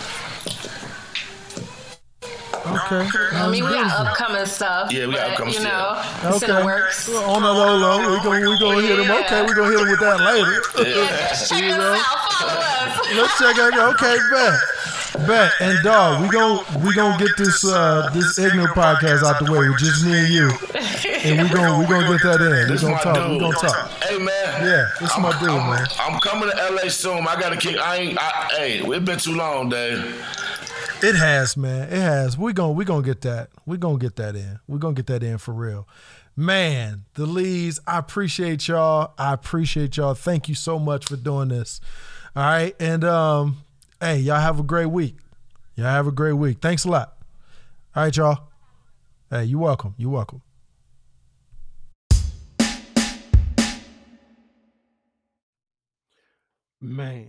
Okay.
I mean, we got upcoming stuff.
Yeah, we got upcoming
you
stuff.
know, it's
okay.
in the works.
On the low low, we gonna we gonna hit him. Okay, we gonna hit him with that later.
Yeah, check
you
us
know?
out. Follow us.
Let's check out. Okay, bet, bet. And dog, we gonna we gonna get this uh this ignorant podcast out the way with just me and you, and we gonna we gonna get that in. We gonna talk. We gonna talk.
Hey man.
Yeah, this is my dude,
I'm,
man.
I'm coming to L A soon. I gotta kick. I ain't. I, hey, it's been too long, Dave.
It has, man. It has. We're going we gonna get that. We're going to get that in. We're going to get that in for real. Man, the Lees, I appreciate y'all. I appreciate y'all. Thank you so much for doing this. All right. And, um, hey, y'all have a great week. Y'all have a great week. Thanks a lot. All right, y'all. Hey, you're welcome. You're welcome.
Man.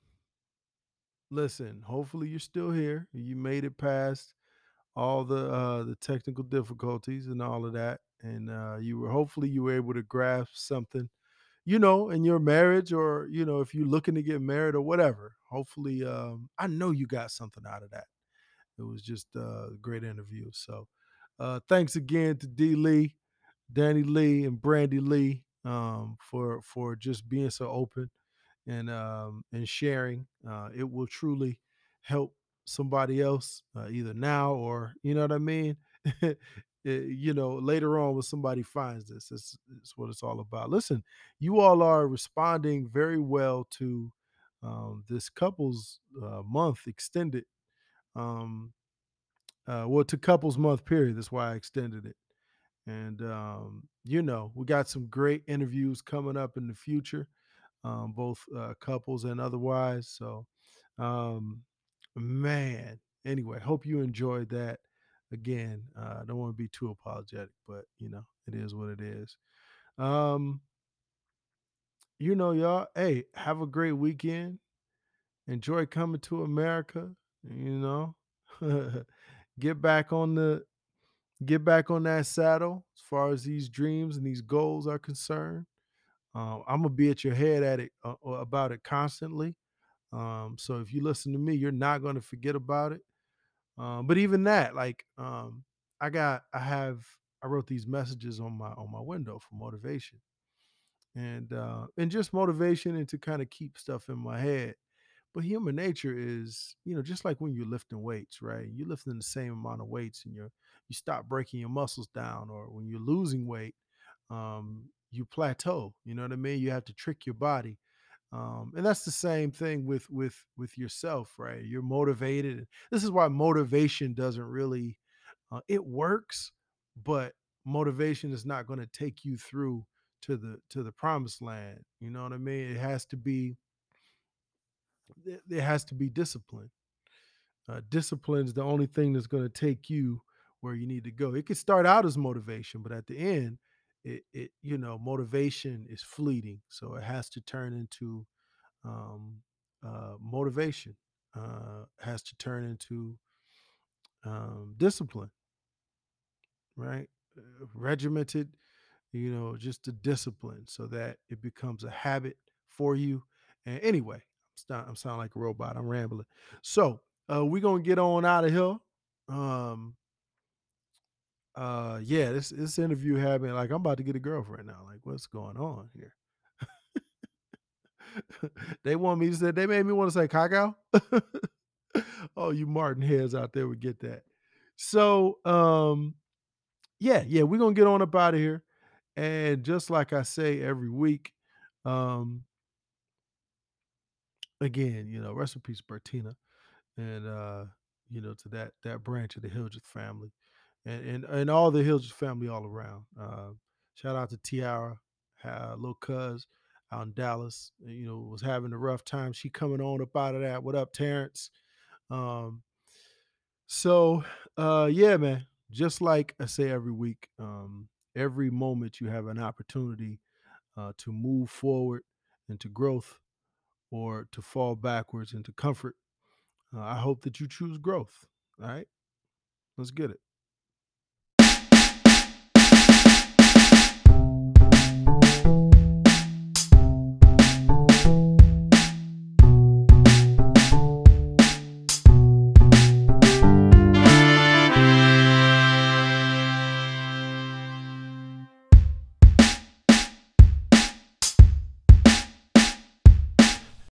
Listen, hopefully you're still here. You made it past all the uh, the technical difficulties and all of that, and uh, you were hopefully you were able to grasp something, you know, in your marriage, or you know, if you're looking to get married or whatever. Hopefully, um, I know you got something out of that. It was just a great interview. So, uh, thanks again to D. Lee, Danny Lee, and Brandy Lee um, for for just being so open and um, and sharing. Uh, it will truly help somebody else, uh, either now or, you know what I mean? it, you know, later on when somebody finds this, it's, it's what it's all about. Listen, you all are responding very well to um, this couples uh, month extended. Um, uh, well, to couples month period. That's why I extended it. And, um, you know, we got some great interviews coming up in the future. Um, both uh, couples and otherwise. So, um, man, anyway, hope you enjoyed that. Again, I uh, don't want to be too apologetic, but, you know, it is what it is. Um, you know, y'all, hey, have a great weekend. Enjoy coming to America, you know. Get back on the, get back on that saddle as far as these dreams and these goals are concerned. Uh, I'm gonna be at your head at it uh, about it constantly. Um, so if you listen to me, you're not gonna forget about it. Um, but even that, like, um, I got, I have, I wrote these messages on my on my window for motivation, and uh, and just motivation and to kind of keep stuff in my head. But human nature is, you know, just like when you're lifting weights, right? You're lifting the same amount of weights, and you're you stop breaking your muscles down, or when you're losing weight. Um, you plateau, you know what I mean? You have to trick your body. Um, and that's the same thing with, with, with yourself, right? You're motivated. This is why motivation doesn't really, uh, it works, but motivation is not going to take you through to the, to the promised land. You know what I mean? It has to be, there has to be discipline. Uh, discipline is the only thing that's going to take you where you need to go. It could start out as motivation, but at the end, It, it, you know, motivation is fleeting, so it has to turn into um, uh, motivation. Uh, has to turn into um, discipline, right? Uh, regimented, you know, just a discipline, so that it becomes a habit for you. And anyway, I'm, st- I'm sounding like a robot. I'm rambling. So uh, we're gonna get on out of here. Um, Uh, yeah, this this interview had me like I'm about to get a girlfriend now. Like, what's going on here? They want me to say they made me want to say cacao. Oh, you Martin heads out there would get that. So, um, yeah, yeah, we're gonna get on up out of here. And just like I say every week, um, again, you know, rest in peace, Bertina, and uh, you know, to that that branch of the Hildreth family, and and, and all the Hildreth family all around. Uh, shout out to Tiara, uh, little cuz out in Dallas. You know, was having a rough time. She coming on up out of that. What up, Terrence? Um, so uh, yeah, man. Just like I say every week, um, every moment you have an opportunity uh, to move forward into growth or to fall backwards into comfort. Uh, I hope that you choose growth. All right, let's get it.